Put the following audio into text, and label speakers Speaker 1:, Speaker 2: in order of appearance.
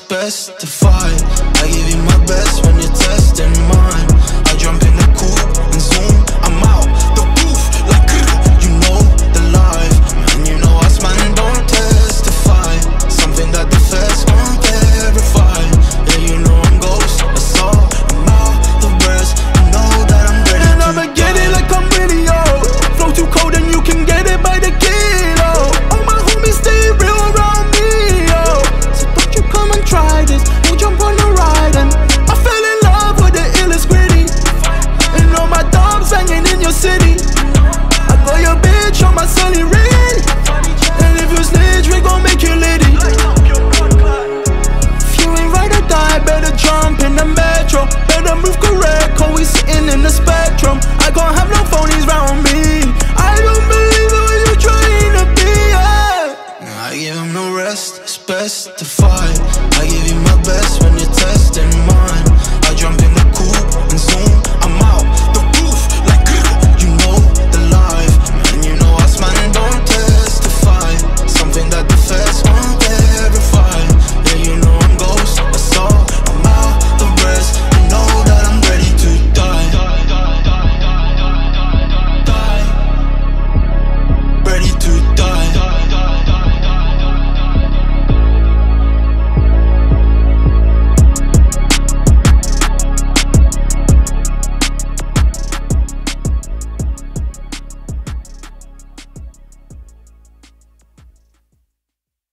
Speaker 1: specified. I give you my best when you're testing mine. I jump in the coupe and zoom, I'm out the roof like you know the life. Man, you know us man don't testify. Something that the feds can't verify. Yeah, you know I'm ghost, that's all. I'm out the rest, you know that I'm ready.
Speaker 2: And I'ma get it like I'm ready, yo. Flow too cold and you can get it by the kilo. All my homies stay real around me, yo. So don't you come and try this, we'll jump on the ride. And I fell in love with the illest gritty. And all my dogs hanging in your city. I got your bitch on my sunny ring. And if you snitch, we gon' make you litty. If you ain't ride or die, better jump in the metro. Better move correct, cause we sitting in the spectrum. I can't have no phonies round me. I don't believe it when you trying to be, yeah.
Speaker 1: I give him no rest, specified. I give you my best